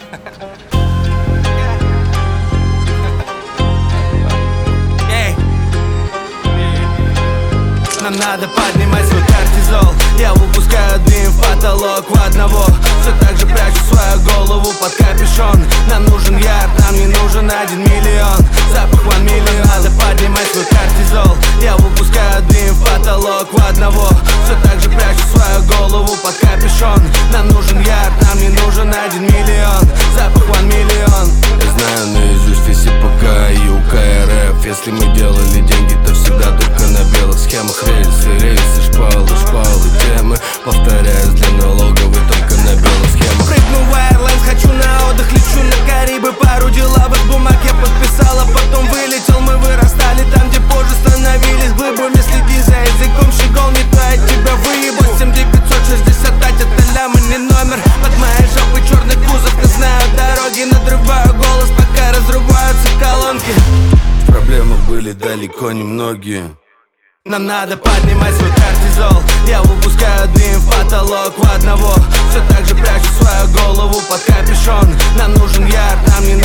Нам надо поднимать свой кортизол. Я выпускаю дым в потолок в одного. Все так же прячу свою голову под капюшон. Нам нужен ярд, нам не нужен 1 миллион. Запах 1 миллион. Надо поднимать свой кортизол. Я выпускаю дым в потолок в одного. Все так же прячу свою голову под капюшон. Нам нужен ярд, нам не нужен 1 миллион. Запах 1 миллион. Я знаю наизусть все СПК и УКРФ. Если мы делали деньги, то всегда только на белых схемах. Рельсы, шпалы, темы. Повторяюсь для налоговой только на белых схемах. Прыгну в Airlines, хочу на отдых, лечу на Карибы. Пару деловых бумаг я подписал, а потом вылетел. Мы вырастали там, где позже становились глыбами. Следи за языком, щегол, не то от тебя выебать. 7960, это лямы, не номер. Под моей жопой черный кузов, не знаю дороги. Надрываю голос, пока разрываются колонки. В проблемах были далеко не многие. Нам надо поднимать свой кортизол. Я выпускаю дым в потолок в одного. Все так же прячу свою голову под капюшон. Нам нужен ярд, нам не